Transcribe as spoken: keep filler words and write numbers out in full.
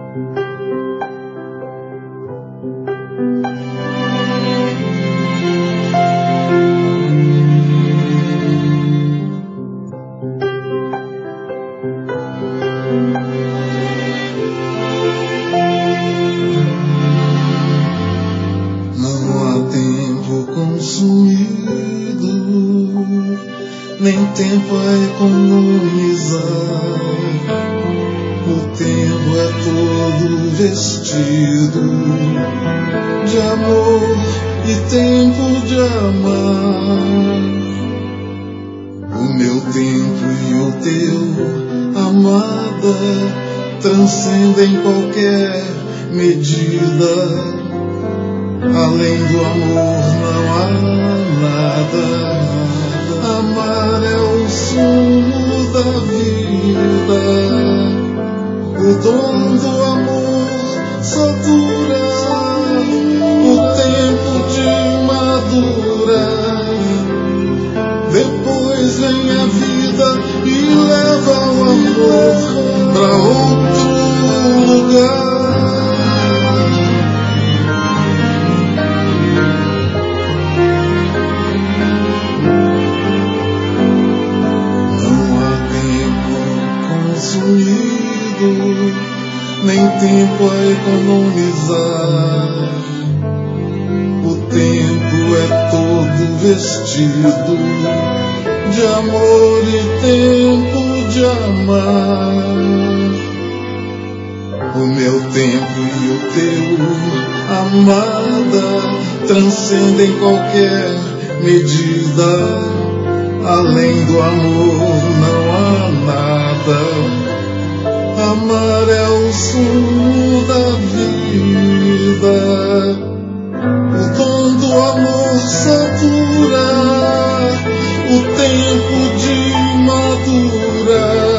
Nem tempo a economizar. O tempo é todo vestido de amor e tempo de amar. O meu tempo e o teu, amada, transcendem qualquer medida. Além do amor não há nada. Amar é o sumo da vida. O dom do amor só dura o tempo de madurar. Depois vem a vida e leva o amor pra outro lugar. Nem tempo a economizar. O tempo é todo vestido de amor e tempo de amar. O meu tempo e o teu, amada, transcendem qualquer medida. Além do amor não há nada. Amar é o sumo da vida. O dom do amor só dura o tempo de madurar.